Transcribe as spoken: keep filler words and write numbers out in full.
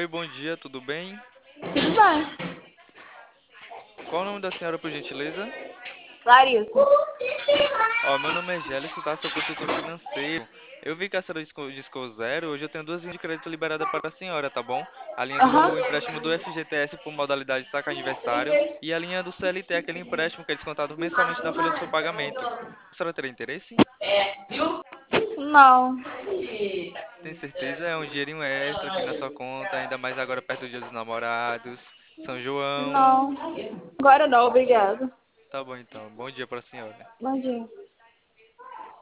Oi, bom dia, tudo bem? Tudo bem. Qual o nome da senhora, por gentileza? Larissa. Ó, meu nome é Gélico, tá? Sou consultor financeiro. Eu vi que a senhora discou discou zero. Hoje eu tenho duas linhas de crédito liberadas para a senhora, tá bom? A linha Aham. do empréstimo do F G T S por modalidade saca aniversário e a linha do C L T, aquele empréstimo que é descontado mensalmente na folha do seu pagamento. A senhora teria interesse? Não. Tem certeza? É um dinheirinho extra aqui na sua conta, ainda mais agora perto do Dia dos Namorados, São João. Não. Agora não, obrigada. Tá bom então. Bom dia para a senhora. Bom dia.